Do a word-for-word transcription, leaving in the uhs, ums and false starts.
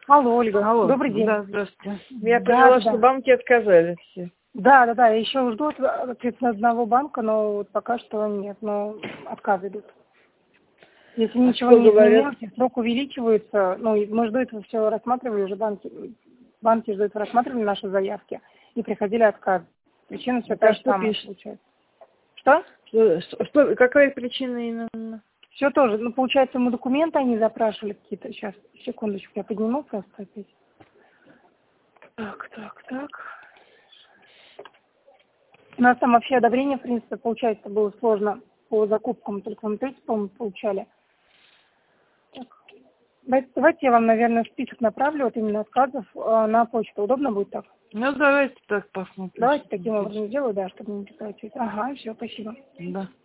Алло, Ольга. Алло. Добрый день. Да, здравствуйте. Я Да, поняла, да. что банки отказали все. Да, да, да. Я еще жду от- ответа одного банка, но вот пока что нет, но отказы идут. Если А ничего что не говорят? изменилось, и срок увеличивается, ну, и мы же до этого все рассматривали, уже банки, банки же до этого рассматривали наши заявки и приходили отказы. Причина все А та же что самая пишет? получается. Что? Что, что- какая причина именно? Все тоже. Ну, получается, мы документы они запрашивали какие-то. Сейчас, секундочку, я подниму просто опять. Так, так, так. У нас там вообще одобрение, в принципе, получается, было сложно по закупкам, только мы третий, по-моему, получали. Так. Давайте, давайте я вам, наверное, список направлю, вот именно отказов э, на почту. Удобно будет так? Ну, давайте так посмотрим. Давайте таким образом сделаю, да, чтобы не писать. Ага, все, спасибо. Да.